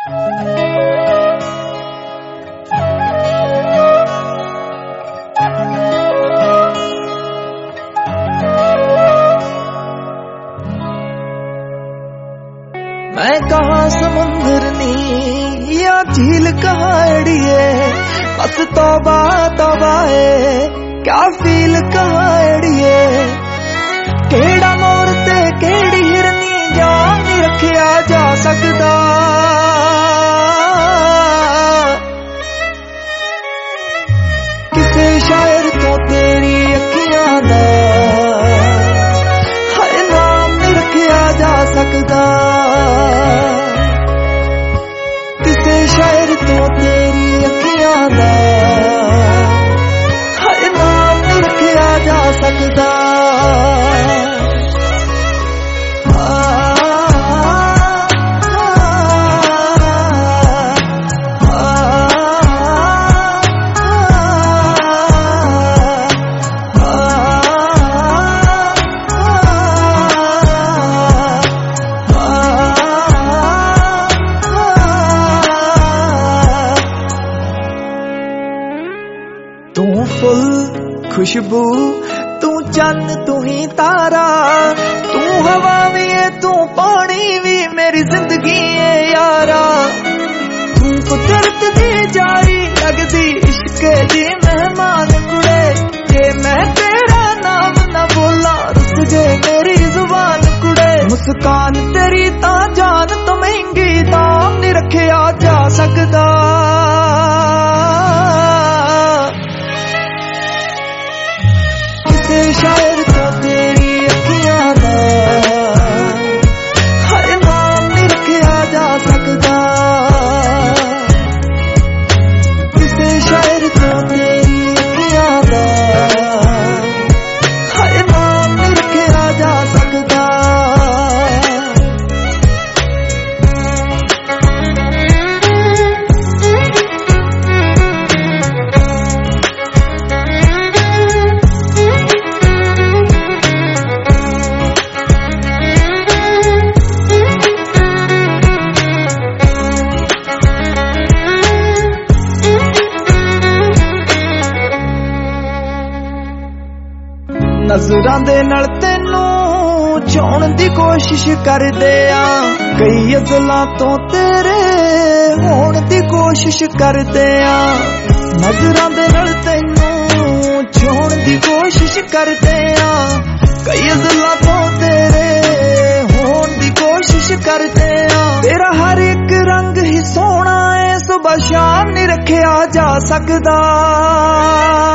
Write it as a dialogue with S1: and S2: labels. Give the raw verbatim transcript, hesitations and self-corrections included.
S1: मैं कहाँ समुंदर नी या झील कहाँ अड़िए, बस तौबा तौबा है क्या फील कहाँ अड़िए। केड़ा मोर ते केड़ी हिरनी जान नहीं रखिया जा सकदा। किसे शायर तो तेरी अखियां दा हाय नाम नहीं रखिया जा सकदा। किसे शायर तो तेरी अखियां दा हाय नाम नहीं रखिया जा सकदा। तू फुल खुशबू तू चंद तू ही तारा, तू हवा भी है तू पानी भी मेरी जिंदगी है यारा। तू कुदरत दी जारी लगदी इश्क दी मेहमान कुड़े, जे मैं तेरा नाम न बोला रुस गए मेरी जुबान कुड़े। मुस्कान तेरी ता जान तो महंगी दाम नहीं रखिया जा सकदा। शायर तो तेरी अखियां दा हर नाम नहीं रखिया जा सकदा। किसे शायर तो तेरी अखियां दा हर नाम नहीं रखिया जा सकदा। नजरां दे नाल तैनूं छाउण दी कोशिश करदे आ, कई अज़लां तो तेरे होण दी कोशिश करदे आ। नजरां दे नाल तैनूं छाउण दी कोशिश करदे आ, कई अज़लां तो तेरे होण दी कोशिश करदे आ। तेरा हर एक रंग ही सोहना है, सुबह शाम नहीं रखिया जा सकदा।